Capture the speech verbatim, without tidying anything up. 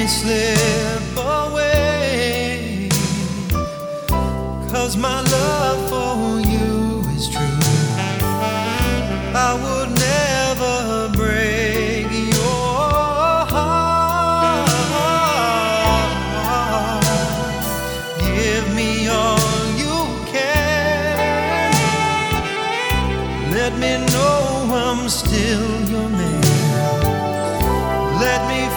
me slip away, 'cause my love for you is true. I would never break your heart. Give me all you can. Let me know I'm still your man. Let me